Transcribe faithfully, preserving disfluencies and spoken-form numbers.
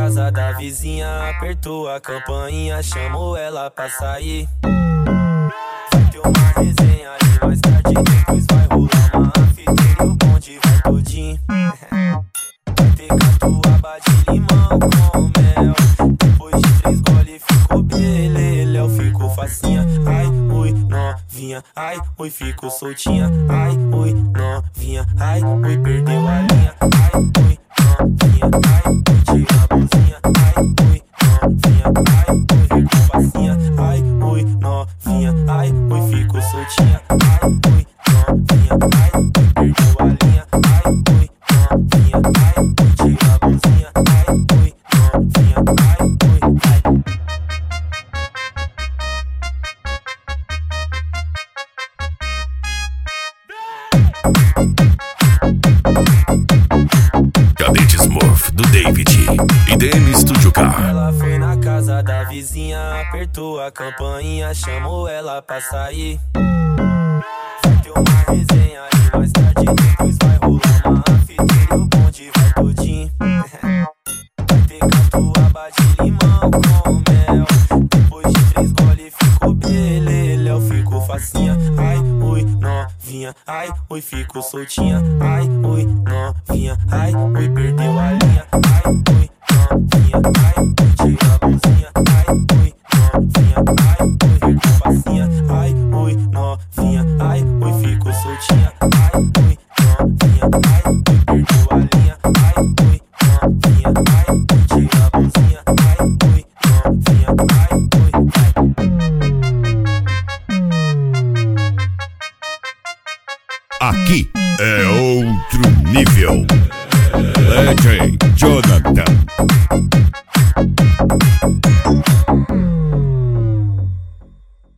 casa da vizinha, apertou a campainha, chamou ela pra sair. Vai ter uma resenha ali mais tarde, depois vai rolar uma fita e o bonde vai todinho. Vai ter catuaba de limão com mel. Depois de três gole ficou beleléu, ficou facinha. Ai, ui, novinha, ai, ui, ficou soltinha. Ai, ui, novinha, ai, ui, perdeu a linha. Ai, ui, novinha, ai, ui, tira a blusinha. Ai, ui, novinha, ai, ui, ficou facinha. Ai, ui, novinha, ai, ui, ficou soltinha. Ai, ui, novinha, ai, ui, perdeu a linha. Ai, ui, novinha, ai, ui, tira a blusinha. Ai, ui, novinha, ai, ui, ai. Cadete Smurf do David e D M Studio Car. Ela foi na casa da vizinha, apertou a campainha, chamou ela pra sair. Vai ter uma resenha ali mais tarde, depois vai rolar uma fita e o bonde vai todinho. Vai ter catuaba de limão com mel. Depois de três gole ficou beleléu, ficou facinha. Ai, ui, novinha, ai, ui, ficou soltinha. Ai, ui, novinha, ai, ui, perdeu a linha. Ai, ui, novinha, ai, ui, tira a blusinha. Ai, ui, novinha, ai, ui, ficou facinha. Ai, ui, novinha, ai, ui, ficou soltinha. Ai, ui, novinha, ai, ui, perdeu a linha. Ai, ui, novinha, ai, ui, tira a blusinha. Ai, ui, novinha, ai, ui, ai. Aqui é outro nível. Legend Jonathan.